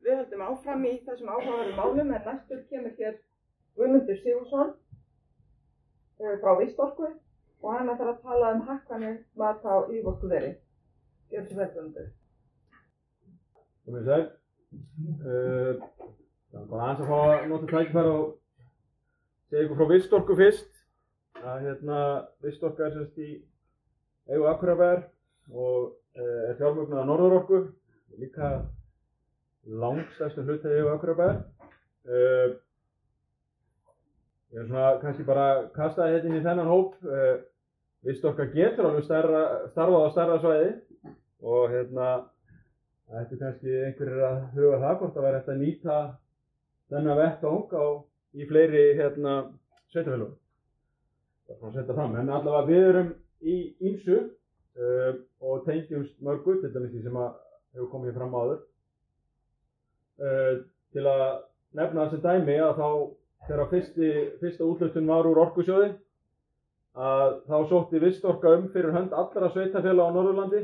við höldum áfram í þessum áhugaverðu málum en næstur kemur hér Guðmundur Sigurðsson frá Vistorku og hann ætlar að tala hagkvæmni mat á líforkuveri. Gjörðu svo vel, Guðmundur. Komið sæl. Það er bara aðeins að fá að nota tækifæri og segja ykkur frá Vistorku fyrst. Vistorka semst í eigu Akureyrarbæjar og fjármögnuð af Norðurorku, líka langstærstu hluti í eigu Akureyrarbæjar. Ég svona kannski bara kastaði inn í þennan hóp. Vistorka getur alveg starfað á stærra svæði og ættu kannski einhverjir að huga það hvort það væri hægt að nýta þennan vettvang í fleiri sveitarfélögum. Það er svona að setja fram, en allavega við erum í ýmsu og tengjumst mörgu, til dæmis því sem hefur komið fram áður. Til að nefna þessi dæmi að þá þegar fyrsta úthlutun var úr Orkusjóði að þá sótti Vistorka fyrir hönd allra sveitarfélaga á Norðurlandi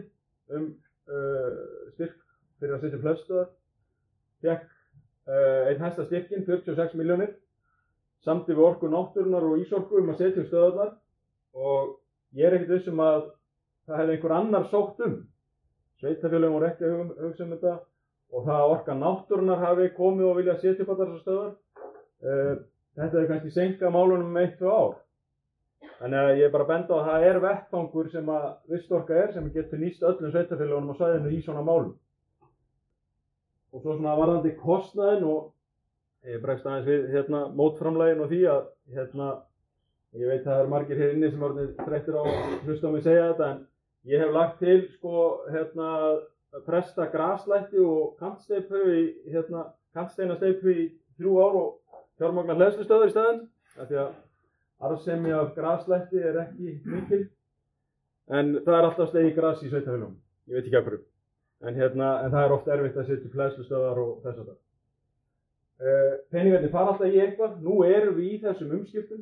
styrk fyrir að setja plötsstöðvar. Fékk einn hæsta styrkinn, 46 milljónir, samdi við Orku náttúrunnar og Ísorku að setja stöðvarnar og ég er ekkert viss að það hefði einhver annar sótt Sveitarfélögin voru ekki að hugsa þetta og það að Orka náttúrunnar hafi komið og vilja setja upp þessar stöðvar. Þetta hefði kannski seinkað málunum 1-2 ár. Þannig að ég er bara að benda á að það er vettvangur sem að Vistorka sem getur nýst öllum sveitarfélögunum á svæðinu í svona málum. Og svo svona varðandi kostnaðinn og ég bregst aðeins við mótframlaginu og því að ég veit að það eru margir hér inni sem eru þreyttir á að hlusta á mig segja þetta en ég hef lagt til að presta graslætti og kantsteinasteypu í 3 ár og fjármagna hleðslustöðvar í staðinn af því að arðsemi af graslætti er ekki mikil en það er alltaf slegið gras í sveitarfélögum, ég veit ekki af hverju en það er oft erfitt að setja upp hleðslustöðvar og þess að það. Peningarnir fara alltaf í eitthvað, nú erum við í þessum umskiptum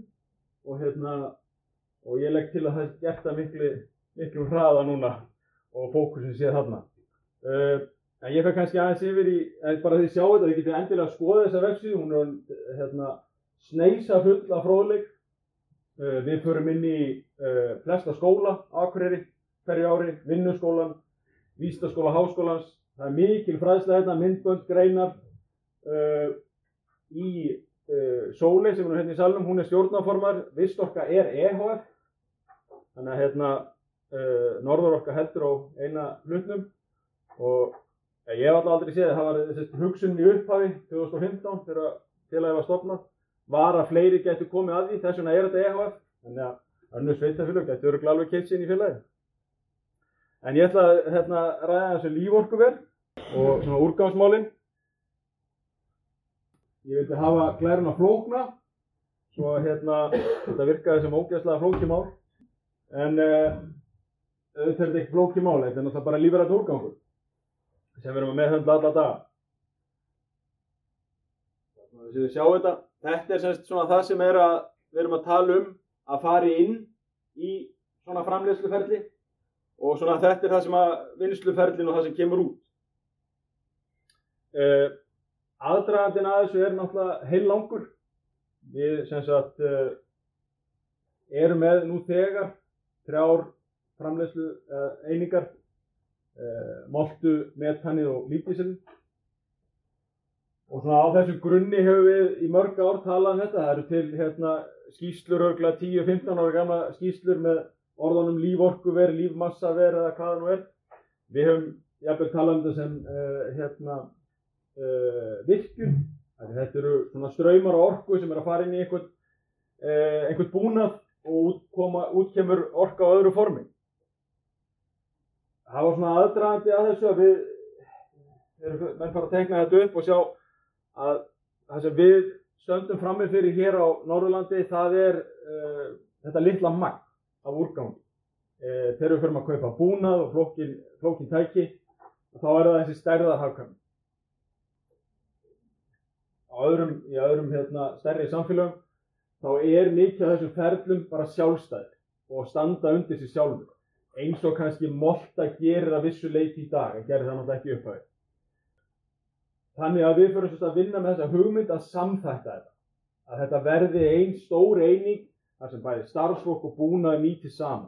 og ég legg til að það er gert að miklu hraða núna og fókusin sé þarna. En ég fer kannski aðeins yfir í, bara því sjá þetta, þið getið endilega að skoða þessa vefsíðu, hún er sneisa full af fróðleik. Við förum inn í flesta skóla á Akureyri hverju ári, vinnuskólann, vísindaskóla háskólans, það er mikil fræðsla myndbönd, greinar. Í Sóley sem er hérna í salnum, hún er stjórnarformaður, Vistorka EHF, þannig að Norðurorka heldur á eina hlutnum og ég hef alltaf aldrei séð, það var hugsun í upphafi 2015 þegar félagið var stofnað, var að fleiri gætu komið að því, þess vegna er þetta EHF, þannig að önnur sveitarfélög gætu örugglega alveg keypt sig inn í félagið. En ég ætla að ræða þessu líforkuver og svona úrgangsmálin. Ég vildi hafa glæruna flókna, svo þetta virkaði sem ógeðslega flókimál. En auðvitað er þetta ekki flókimál, þetta er náttúrulega bara lífrænn úrgangur sem við erum að meðhöndla alla daga. Þið sjá þetta, þetta er semst svona það sem við erum að tala að fara inn í svona framleiðsluferli og svona þetta er það sem að vinnsluferlin og það sem kemur út. Aðdragandinn að þessu er náttúrulega heillangur. Við sem sagt erum með nú þegar 3 framleiðslu einingar, moltu, metanið og lífdísilinn. Og svona á þessum grunni höfum við í mörg ár talað þetta. Það eru til skýrslur, örugglega 10-15 ára gamla skýrslur með orðunum líforkuver, lífmassaver eða hvað það nú er. Við höfum jafnvel talað þetta sem virkjun. Þetta eru svona straumar og orku sem að fara inn í einhvern búnað og út kemur orka á öðru formi. Það var svona aðdragandi að þessu að menn fara að teikna þetta upp og sjá að það sem við stöndum frammi fyrir hér á Norðurlandi, það er þetta litla magn af úrgangi. Þegar við förum að kaupa búnað og flókin tæki, þá er það þessi stærðarhagkvæmni. Í öðrum stærri samfélögum, þá er mikið af þessum ferlum bara sjálfstæðir og standa undir sig sjálfur. Eins og kannski molta gerir að vissu leyti í dag, en gerir það náttúrulega ekki upphæði. Þannig að við förum að vinna með þessa hugmynd að samþætta þetta. Að þetta verði ein stór eining þar sem bæði starfsfólk og búnaður nýtist saman.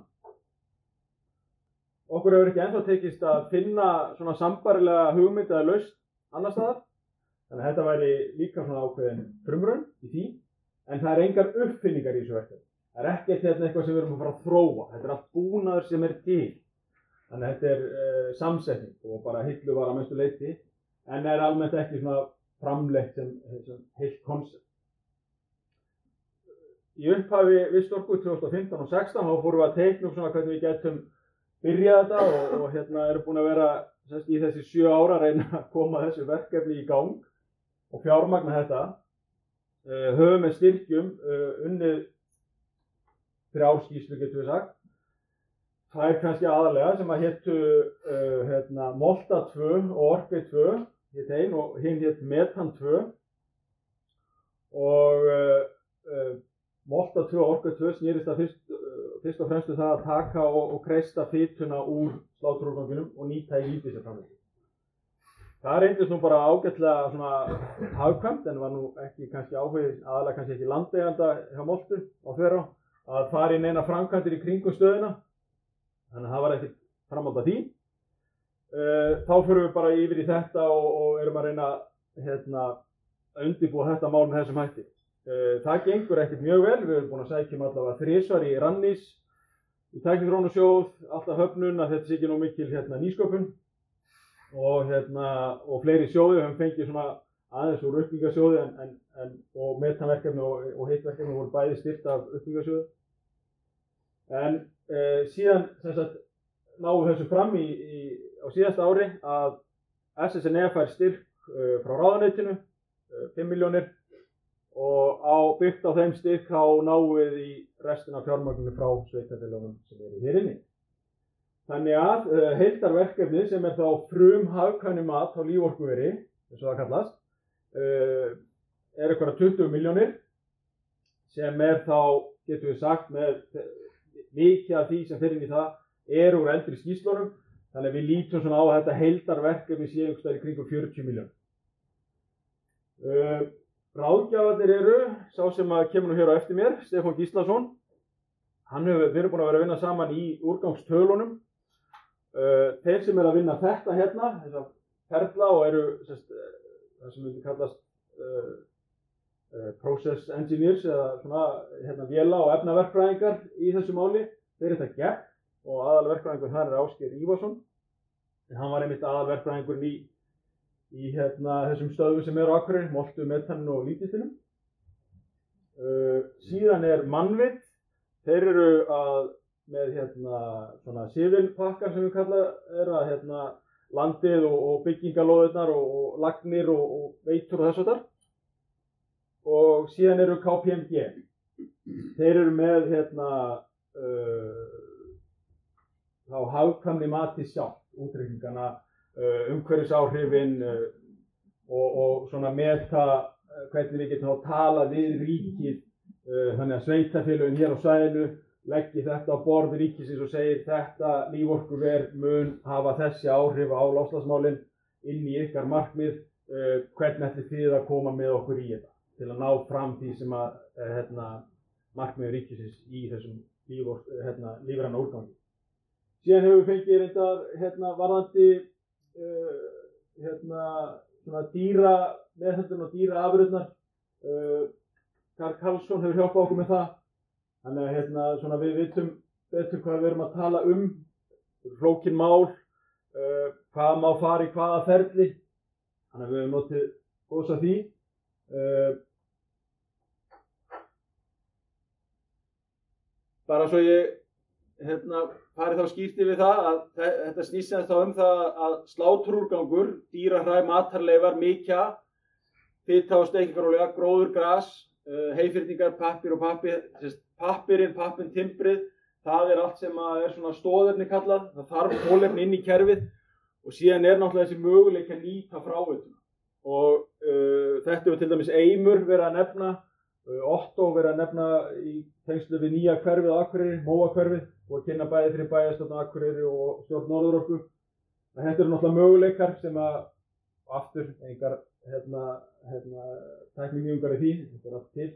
Okkur hefur ekki ennþá tekist að finna svona sambærilega hugmynd eða lausn annars staðar. Þannig að þetta væri líka svona ákveðin frumraun í því, en það er engar uppfinningar í þessu verkefni. Það er ekkert eitthvað sem við erum að fara að þróa. Þetta er allt búnaður sem er til. Þannig að þetta er samsetning og bara hilluvara að mestu leyti, en er almennt ekki svona framleitt sem heilt konsept. Í upphafi Vistorku 2015 og 2016 þá fórum við að teikna svona hvernig við getum byrjað þetta og erum búin að vera í þessi 7 ára að reyna að koma þessu verkefni í gang og fjármagna þetta. Höfum með styrkjum unnið 3 skýrslur getum við sagt. Það er kannski aðalega sem að héttu Molta 2 og Orkvei 2 hétt ein og hinn hétt Metan 2 og Molta 2 og Orkvei 2 snýrist að fyrst og fremst það að taka og kreista fituna úr sláturúrganginum og nýta í lífdísilframleiðslu. Það reyndist nú bara ágætlega svona hagkvæmt en var nú ekki kannski aðalega kannski ekki landeiganda hjá Moltu á Þverá að fara inn eina framkvæmdir í kringum stöðina. Þannig að það var ekkert framhald af því. Þá förum við bara yfir í þetta og erum að reyna að undirbúa þetta mál með þessum hætti. Það gengur ekkert mjög vel, við erum búin að sækja allavega 3 svar í Rannís, í Tækniþróunarsjóð, alltaf höfnun að þetta sé ekki nóg mikil nýsköpun og fleiri sjóði höfum fengið svona aðeins úr uppbyggingarsjóði og metanverkefni og hitt verkefni voru bæði styrkt af uppbyggingarsjóði. En síðan náum við þessu fram á síðasta ári að SSNE fær styrk frá ráðuneytinu, 5 milljónir og byggt á þeim styrk þá náum við í restina af fjármagninu frá sveitarfélögunum sem eru hér inni. Þannig að heildarverkefni sem er þá frumhagkvæmni mat á líforkuveri, eins og það kallast, er eitthvað 20 milljónir sem er þá, getum við sagt, með mikið af því sem fer inn í það er úr eldri skýrslunum, þannig að við lítum svona á að þetta heildarverkefni sé einhvers staðar í kringum 40 milljónir. Ráðgjafarnir eru, sá sem kemur nú hér á eftir mér, Stefán Gíslason. Við erum búin að vera að vinna saman í úrgangstölunum. Þeir sem að vinna þetta þessa ferla og eru það sem myndi kallast process engineers eða svona véla- og efnaverkfræðingar í þessu máli, þeir þetta gegn og aðalverkfræðingur þar er Ásgeir Ívarsson. Hann var einmitt aðalverkfræðingurinn í þessum stöðum sem eru á Akureyri, Moltu, Metan og lífdísilum. Síðan er Mannvit, þeir eru með svona sivilpakkar sem við kalla að landið og byggingalóðirnar og lagnir og veitur og þess og þar. Og síðan eru KPMG, þeir eru með þá hagkvæmni mati sjálf, útreikningana, umhverfisáhrifin og svona meta hvernig við getum þá tala við ríkið, þannig að sveitarfélögin hér á svæðinu leggi þetta á borð ríkisins og segir þetta líforkuver mun hafa þessi áhrif á loftslagsmálin inn í ykkar markmið, hvernig ætlið þið að koma með okkur í þetta til að ná fram því sem markmið ríkisins í þessum lífræna úrgangi. Síðan hefur við fengið reyndar varðandi svona dýra meðhöndlun og dýra afurðirnar. Karl Karlsson hefur hjálpað okkur með það. Þannig að svona við vitum betur hvað við erum að tala flókin mál, hvað má fara í hvaða ferli. Þannig að við höfum notið góðs af því. Bara svo ég farið þá skýrt yfir það að þetta snýst þá það að sláturúrgangur, dýrahræ, matarleifar, mykja, fita og steikingarolía, gróður, gras, heifyrningar, pappír og pappírinn, timbrið, það er allt sem er svona stóðefni kallað, það þarf kolefni inn í kerfið og síðan er náttúrulega þessi möguleiki að nýta fráveituna. Og þetta hefur til dæmis Eimur verið að nefna, Otto verið að nefna í tengslu við nýja hverfið á Akureyri, Móakverfið, og að kynna bæði fyrir bæjarstjórn Akureyri og stjórn Norðurorku. Þetta eru náttúrulega möguleikar sem aftur engar tækninýjungar í því, þetta allt til.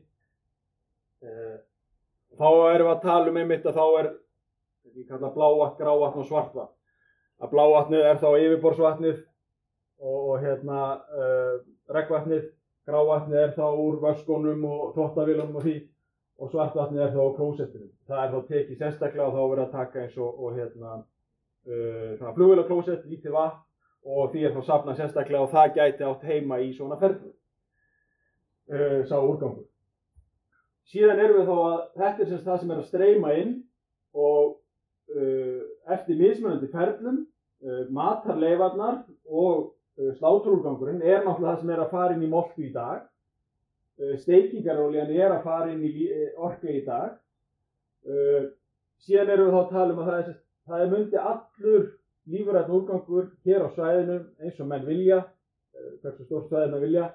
Þá erum við að tala einmitt að þá ég kalla blávatn, grávatn og svartvatn. Að blávatnið þá yfirborðsvatnið og regnvatnið, grávatnið þá úr vöskunum og þvottavélunum og því og svartvatnið þá á klósettinu. Það þá tekið sérstaklega og þá verið að taka eins og svona flugvélaklósett, lítið vatn og því þá safnað sérstaklega og það gæti átt heima í svona ferli. Sá úrgangur. Síðan erum við þá að þetta sem það sem að streyma inn og eftir mismunandi ferlum, matarleifarnar og sláturúrgangurinn náttúrulega það sem að fara inn í moltu í dag. Steikingarolían að fara inn í orku í dag. Síðan erum við þá að tala að það myndi allur lífrænn úrgangur hér á svæðinu eins og menn vilja, hversu stórt svæði menn vilja,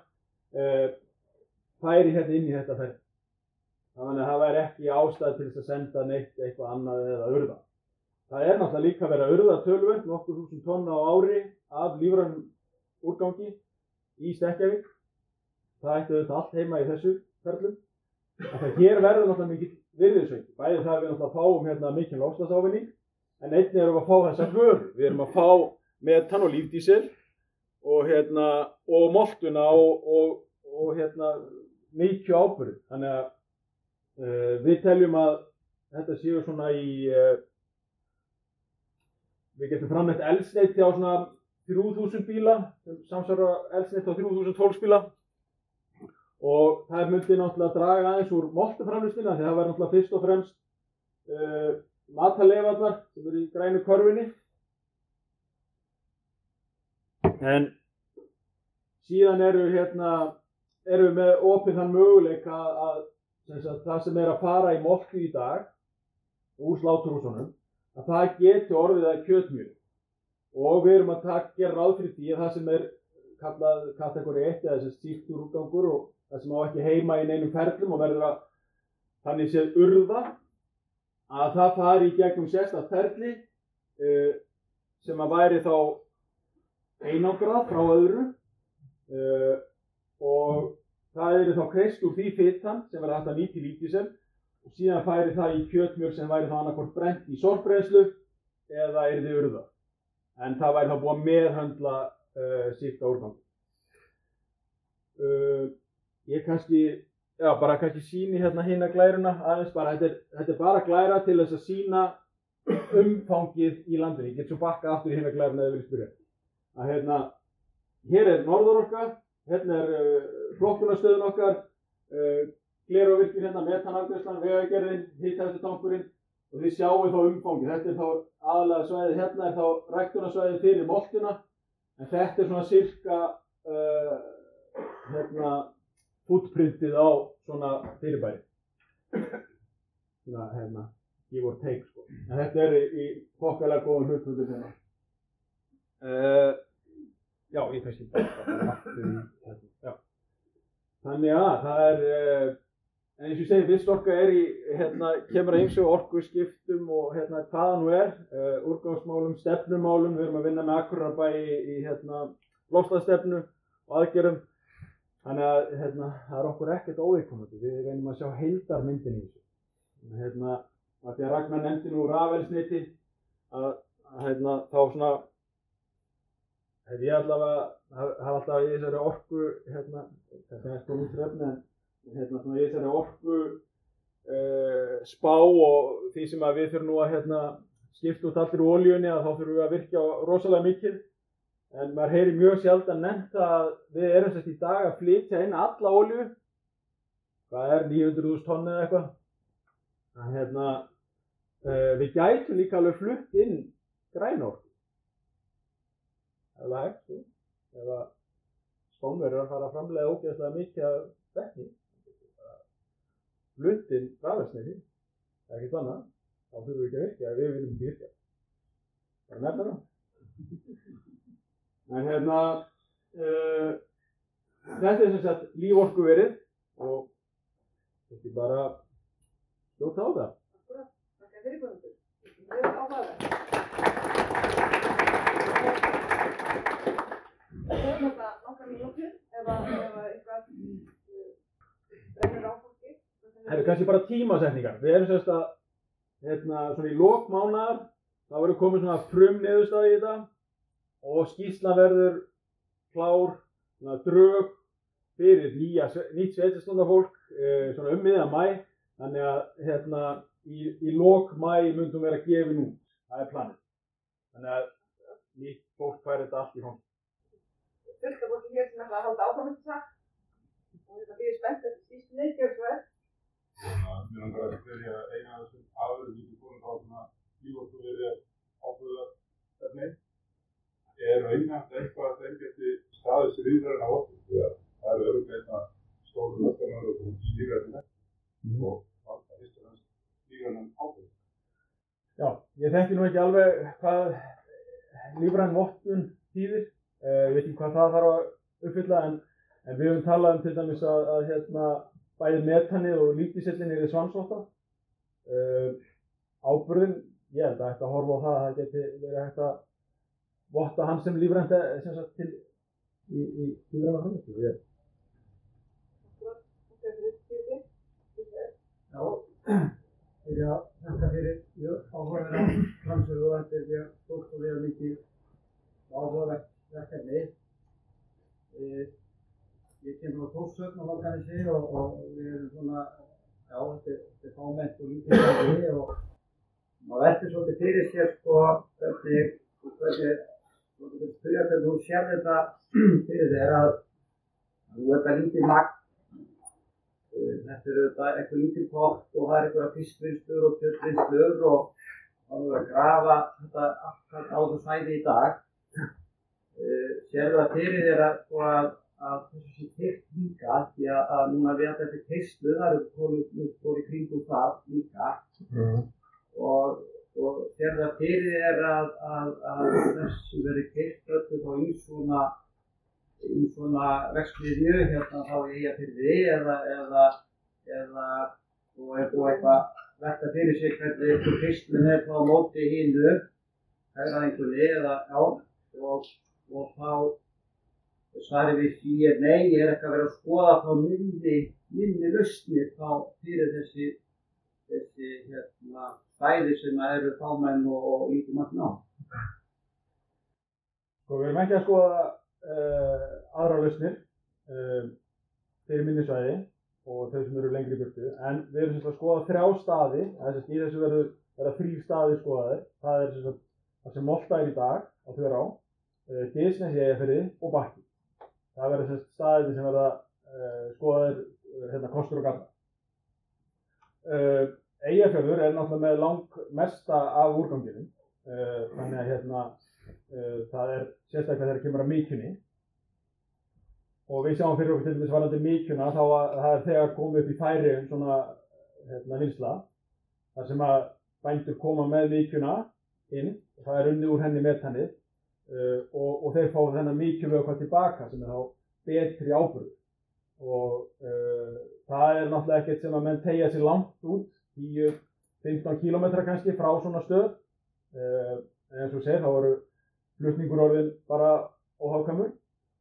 færi hérna inn í þetta ferli. Þannig að það væri ekki ástæð til þess að senda neitt eitthvað annað eða urða. Það náttúrulega líka verið að urða töluvert, nokkur þúsund tonna á ári af lífrænum úrgangi í Stekkjavík. Það ætti auðvitað allt heima í þessu ferlum. Þegar hér verður náttúrulega mikið virðisauki. Bæði það við náttúrulega fáum mikinn loftslagsávinning, en einnig erum við að fá þessar vörur. Við erum að fá metan og lífdísil og moltuna og mikið áburð. Þannig að við teljum að þetta séu svona við getum framleitt eldsneyti á svona 3000 bíla, sem samsvarar eldsneyti á 3000 fólksbíla og það myndi náttúrulega draga aðeins úr moltuframleiðslunni því það væri náttúrulega fyrst og fremst matarleifarnar sem eru í grænu körfunni. En síðan erum við með opið þann möguleika að það sem að fara í moltu í dag úr sláturhúsunum, að það geti orðið að kjötmjöl. Og við erum að gera ráð fyrir því að það sem kallað kategóri 1 eða sýktur úrgangur og það sem á ekki heima í neinum ferlum og verður að þannig séð urða, að það fari í gegnum sérstakt ferli sem að væri þá einangrað frá öðru og það þá kreist úr því fitan sem verður hægt að nýta í lífdísil og síðan færi það í kjötmjöl sem væri þá annaðhvort brennt í sorpbrennslu eða yrði urðað. En það væri þá búið að meðhöndla sýkta úrgang. Ég kannski sýni hina glæruna aðeins bara, þetta bara glæra til þess að sýna umfangið í landinu. Ég get svo bakka aftur í hina glæruna eða vilja spyrja. Að hér Norðurorka, hérna flokkunarstöðin okkar, Glerárvirkjun metanafgreiðslan, Vegagerðin, hitaveitutankurinn og þið sjáu þá umfangið. Þetta þá aðalega svæðið hérna þá ræktunarsvæðið fyrir moltuna en þetta svona sirka footprintið á svona fyrirbæri. Svona give or take sko. En þetta í þokkalega góðum hlutföllum hérna. Já, ég kannski aftur í þetta. Þannig að það en eins og ég segi, Vistorka kemur að ýmsu orkuskiptum og hvaða nú úrgangsmálum, stefnumálum, við erum að vinna með Akureyrarbæ í loftslagsstefnu og aðgerðum. Þannig að það okkur ekkert óviðkomandi, við reynum að sjá heildarmyndin í þessu. Af því að Ragnar nefndi nú rafeldsneyti þá svona ég allavega hafa alltaf í þessari orku þetta sko útrefni en svona í þessari orku spá og því sem að við þurfum nú að skipta út allir úr olíunni að þá þurfum við að virkja rosalega mikið en maður heyrir mjög sjaldan nefnt að við erum sérst í dag að flytja inn alla olíu hvað 900.000 tonn eða eitthvað við gætum líka alveg flutt inn grænorku ef það hægt, ef að Spánverjar að fara að framleiða ógeðslega mikið af vetni, fluttinn rafelsneyti, það ekkert annað, þá þurfum við ekki að virkja, við viljum ekki virkja. Það nefna það. En þetta sem sagt líforkuverið og þetta bara skjóta á það. Akkurat, þakka fyrir Guðmundur. Mjög áhugaverð. höfum þetta nokkrar mínútur ef eitthvað brennur á fólki. Það eru kannski bara tímasetningar. Við erum semst að, svona í lok mánaðar, þá verður komið svona frumniðurstaða í þetta og skýrslan verður klár, svona drög fyrir nýtt sveitarstjórnarfólk, svona miðjan maí. Þannig að í lok maí myndum vera gefin út. Það er planið. Þannig að nýtt fólk fær þetta allt í hónd. Fullt af fólki hér sem ætla að halda áfram þetta sagt. Og þetta fyrir spennt eftir skýrslunni, gjör svo vel. Mér langar að spyrja eina af þessum aðverðum í komum á svona líforkuverið ábúðarstefni. Raunhæft eitthvað að þeim geti staðið sér lífræðina á okkur? Því að það eru örugglega stóru verkefnaður í lífræðina og það er fyrst og fremst lífræðinan ábúð. Já, ég þekki nú ekki alveg hvað lífræn vottun þýðir. Ég veit ekki hvað það þarf að uppfylla en við höfum talað til dæmis að bæði metanið og lífdísellin eru svansvottað. Áburðin, ég held að hægt að horfa á það geti verið hægt að votta hann sem lífrænt sem sagt til í lífræna framleiðslu. Já, þakka fyrir áhugaverða framsögu og þetta er mjög stórt og mikið áhugavert verkefni. Ég kemur frá Þórshöfn á Valgarnesi og við erum svona, já, þetta er fámennt og lítið svæði og maður veltir svolítið fyrir sér hvernig þú sér þetta fyrir þér að þú þetta lítið magn. Þetta eru eitthvað lítið pott og það er eitthvað fiskvinnslur og kjötvinnslur og það er að grafa þetta allt á þessu svæði í dag. Sérðu það fyrir þér að þessu sé teikt líka því að núna við þetta er teistlu, það eru konur í kringum það líka og sérðu það fyrir þér að þessu verið teikt öllu þá í svona verksmiðju hérna þá í Eyjafirði eða og eitthvað velta fyrir sig hvernig teistlun er þá á móti hinu hagræðingunni eða já og þá svarið við því nei, ég ekki að vera að skoða þá minni lausnir þá fyrir þessi stæði sem eru fámenn og lítið magn á. Við erum ekki að skoða aðra lausnir fyrir minni svæði og þau sem eru lengri í burtu, en við erum að skoða 3 staði, í þessu verða 3 staðir skoðaðir. Það er það sem Molta er í dag á Þverá, Gilsnes í Eyjafirði og Bakki. Það verða staðir sem verða skoðaðir kostur og galla. Eyjafjörður er náttúrulega með langmesta af úrganginum, þannig að það er sérstaklega þegar kemur að mykjunni. Og við sjáum fyrir okkur til dæmis varðandi mykjuna þá að það er þegar komið upp í Færeyjum svona vinnsla, þar sem að bændur koma með mykjuna inn og það er unnið úr henni metanið og þeir fá þennan mykjuvökva tilbaka sem er þá betri áburður. Og það er náttúrulega ekkert sem að menn teygja sér langt út, 10-15 kílómetra kannski frá svona stöð. En eins og segir, þá eru flutningur orðin bara óhagkvæmur.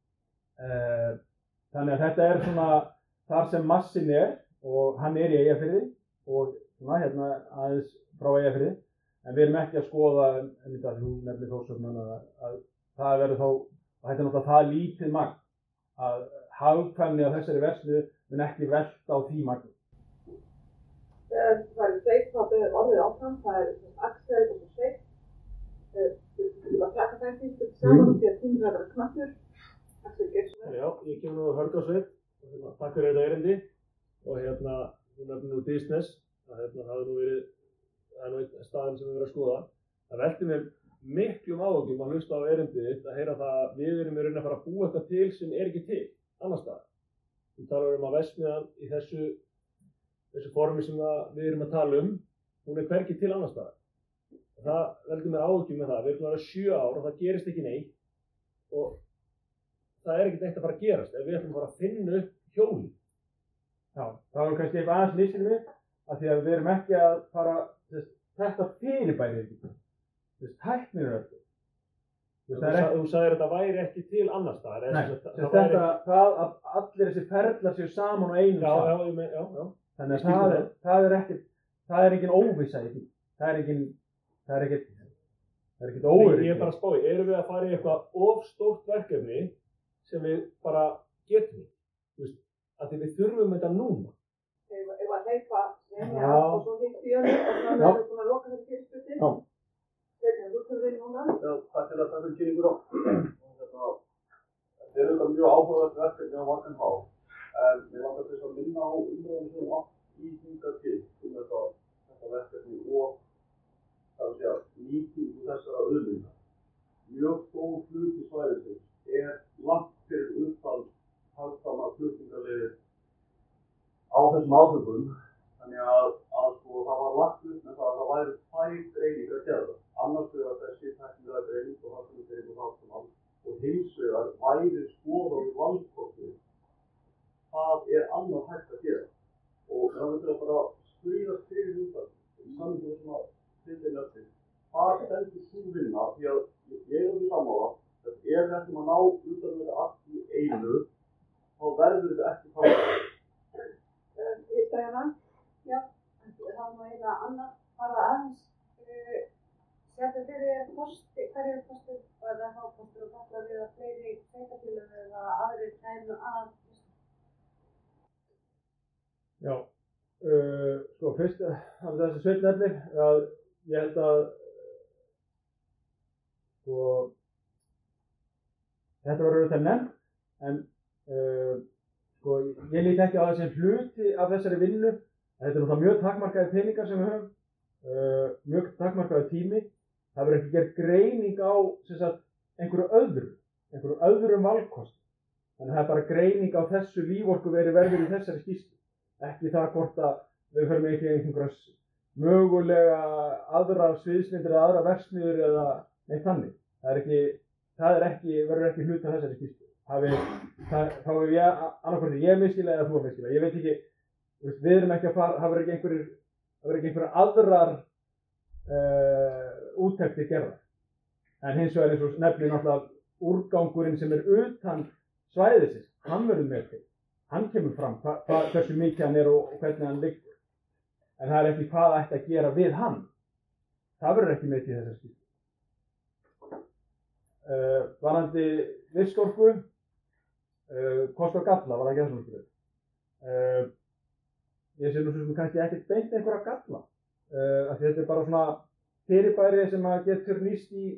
Þannig að þetta er svona þar sem massin er og hann er í Eyjafirði og svona aðeins frá Eyjafirði, en við erum ekki að skoða en þetta þú nefnir Þórshöfn að það verður þá, þetta er náttúrulega það lítið magn að hagkvæmni af þessari verksmiðju mun ekki velta á því magni. Það eru 2 þá beðum orðið áfram, það er Axel og Sveinn. Við viljum að taka þeim fyrst saman því að tíminn verður knappur. Já, ég kemur nú að Hörgársveit og takk fyrir þetta erindi og þú nefnir nú Gilsnes að það er nú einn staðinn sem við verðum að skoða. Það velti mér miklum áhugjum að hlusta á erindið þitt að heyra það að við erum í rauninni að fara að búa eitthvað til sem er ekki til annars staðar. Þú talar að verksmiðjan í þessu formi sem við erum að tala hún er hvergi til annars staðar. Það veldi mér áhugjum með það. Við erum að vera 7 ár og það gerist ekki neitt og það er ekkert neitt að fara að gerast ef við ætlum að fara að finna upp hjólið. Já, það var kannski eitthvað aðeins misskilning af því að við erum ekki að fara þetta fyrirbæri ekki. Tæknin er öll. Þú sagðir þetta væri ekki til annars staðar. Nei, það að allir þessi ferlar séu saman á einum stað. Já. Þannig að það er engin óvissa í því. Það er ekkert óöryggi. Ég er bara að spá, erum við að fara í eitthvað of stórt verkefni sem við bara getum? Þú veist, að við þurfum þetta núna. Ef að hleypa senja og svo hitt í öðru og þannig að við búin að loka þessi fyrirspurning. Já. Þú kemur inn núna. Já, takk fyrir að taka kynningur á. Þetta er auðvitað mjög áhugavert verkefni á margan hátt, en mér langar til að minna á umræðum sem átt í hingað til þetta verkefni og nýtingu þessara auðlinda. Mjög stór hluti svæðisins er langt fyrir utan hagkvæmar flutningaleiðir á þessum átökum. Þannig að það var lagt upp með það væru 2 greiningar gerðar. Annars vegar þessi tæknilega greining og hagkvæmnisgreining og hagkvæmar og hins vegar væri skoðað valkostir. Það er annað hægt að gera. Og það verður bara skrifast fyrir það í samhengi sem að finna eftir. Það stendur sú vinna því að ég er því sammála að ef við ætlum að ná utan þetta allt í einu, þá verður þetta ekki framkvæmt. Kristjana? Já, það má eiginlega annað fara aðeins setja fyrir kosti, hverju kostur og eða hákostur og kalla við að fleiri sveitarfélög eða aðrir kæmu að Já, fyrst af þessi sveitnefni að ég held að þetta var auðvitað nefnt, en ég lít ekki á það sem hluti af þessari vinnu. Þetta er náttúrulega mjög takmarkaði peningar sem við höfum, mjög takmarkaði tími. Það verður ekki gerð greining á einhverju öðrum valkosti. Þannig að það er bara greining á þessu líforkuveri verður í þessari skýrslu. Ekki það hvort að við förum ekki einhverjas mögulega aðra sviðsmyndir eða aðra verksmiðjur eða neitt þannig. Verður ekki hluti af þessari skýrslu. Þá hef ég annarkvort ég misskilja eða þú misskilja. Ég veit ekki, við erum ekki að fara, það verður ekki einhverjar aðrar úttektir gerðar. En hins vegar eins og nefnir náttúrulega úrgangurinn sem er utan svæðisins, hann verður með til. Hann kemur fram hversu mikið hann er og hvernig hann liggur. En það er ekki hvað ætti að gera við hann. Það verður ekki með til þessar skýrslu. Varðandi vistorku, kost og galla var ekki það svona fyrir. Ég sé nú sem kannski ekkert beint einhverja galla. Af því þetta er bara svona fyrirbæri sem að getur nýst í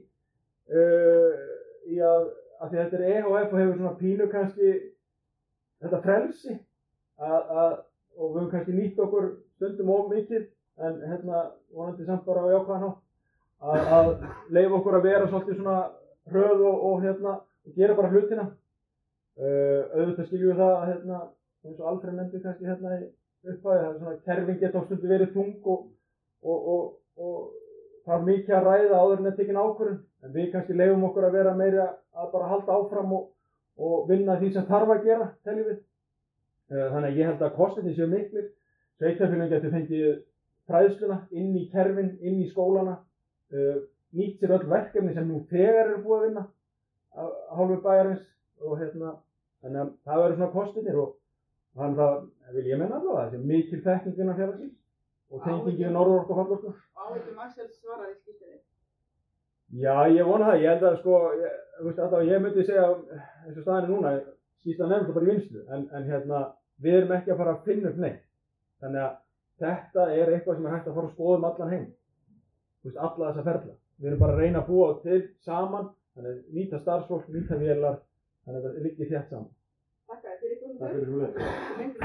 af því þetta er EHF og hefur svona pínu kannski þetta frelsi og við höfum kannski nýtt okkur stundum of mikið en vonandi samt bara á jákvæðan hátt að leyfa okkur að vera svolítið svona hröð og gera bara hlutina. Auðvitað skiljum við það eins og Alfred nefndi kannski í upphæði, það svona kerfin geta á stundu verið þung og það er mikið að ræða áður en tekin ákvörðun, en við kannski leyfum okkur að vera meira að bara halda áfram og vinna því sem þarf að gera, teljum við. Þannig að ég held að kostirnir séu miklir. Sveitarfélögin getur fengið fræðsluna inn í kerfin, inn í skólana, nýtt sér öll verkefni sem nú þegar eru búið að vinna af hálfu bæjarins og þannig að það verður svona kostirnir og þannig að vil ég menna allavega þessi mikil þekking innan félagsins og tengingin við Norðurorku og Fallorku. Áhyggjum Axels svaraði í skýrslunni. Já, ég vona það. Ég held að allavega ég myndi segja eins og staðan er núna, skýrslan nefnir bara í vinnslu, en við erum ekki að fara að finna upp neitt. Þannig að þetta er eitthvað sem er hægt að fara að skoða allan heim. Alla þessa ferla. Við erum bara að reyna að búa til saman, þannig að nýta starfsfólk, nýta vélar, þannig að það liggi þétt saman. Takk fyrir Takk fyrir